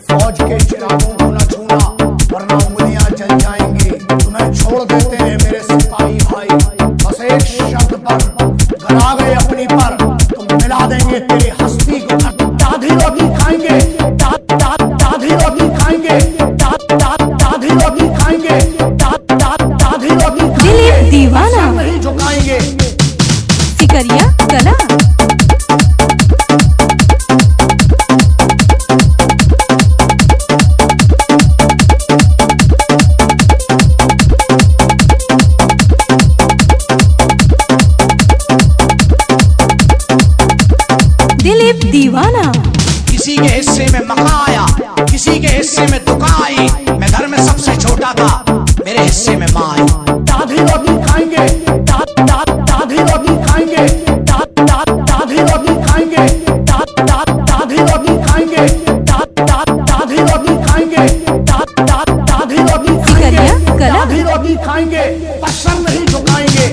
फौज के चिरागों को न छूना वरना उंगलियां जल जाएंगी। तुम्हें छोड़ देते हैं मेरे सिपाही भाई, बस एक शब्द पर गला गए अपनी पर, तुम मिला देंगे तेरी हस्ती को। दादी रोटी खाएंगे, दादी रोटी खाएंगे, दादी रोटी खाएंगे, दादी रोटी खाएंगे। दिलीप दीवाना नहीं झुकाएंगे। सिकरिया कला दिलीप दीवाना। किसी के हिस्से में मका आया, किसी के हिस्से में दुका आई, मैं घर में सबसे छोटा था, मेरे हिस्से में माँ आई। दादी रोटी खाएंगे, दादी रोटी खाएंगे, दादी रोटी खाएंगे, दादी रोटी खाएंगे, दादी रोटी खाएंगे, दादी रोटी खाएंगे, दादी रोटी खाएंगे, पसर नहीं झुकाएंगे।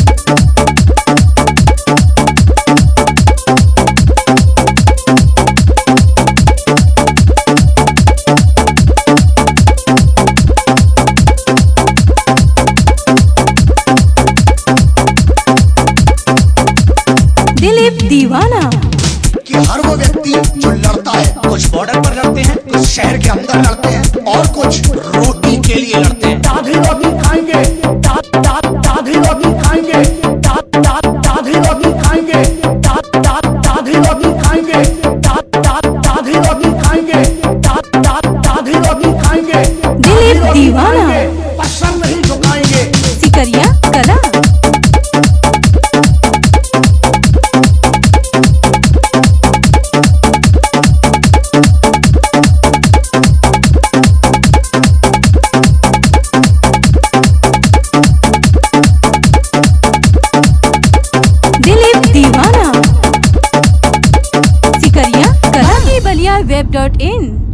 दिलीप दीवाना। कि हर वो व्यक्ति जो लड़ता है, कुछ बॉर्डर पर लड़ते हैं, कुछ शहर के अंदर लड़ते हैं और कुछ रोटी के लिए लड़ते हैं। दादी रोटी खाएंगे, दादी रोटी खाएंगे, दादी रोटी खाएंगे, दादी रोटी खाएंगे, दादी रोटी खाएंगे, दादी रोटी खाएंगे। दिलीप दीवाना। पसर नहीं झुकाएंगे। सिकरिया कला दिलीप दीवाना। सिकरिया कला की बलिया web.in